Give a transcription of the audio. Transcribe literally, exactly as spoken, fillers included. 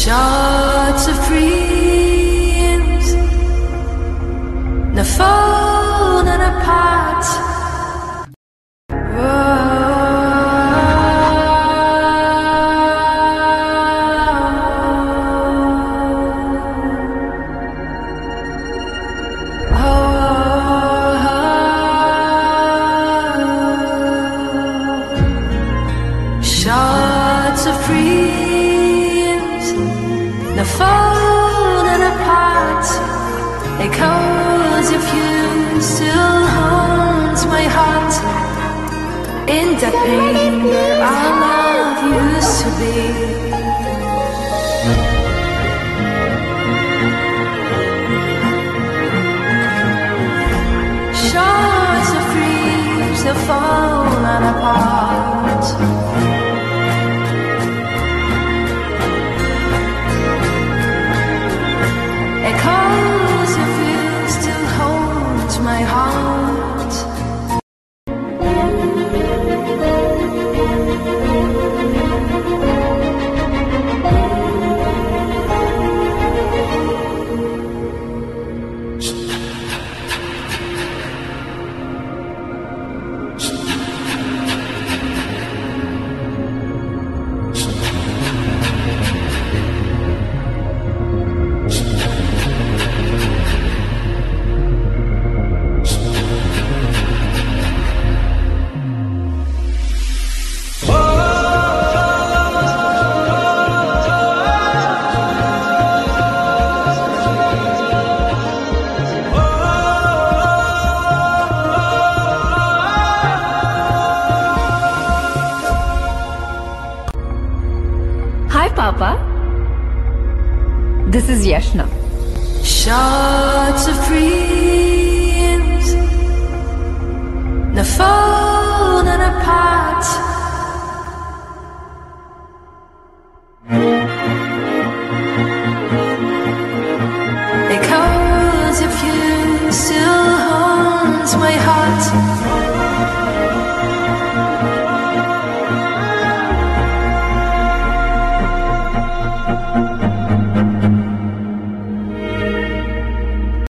Shards of dreams, they're falling apart. Shards of dreams, they're falling apart. Echoes of you still haunt my heart. In the pain where our love used to be. Shards of dreams, they're falling apart. Echoes of you still haunt my heart. Hi, Papa. This is Yashna. Shards of dreams, they're falling apart.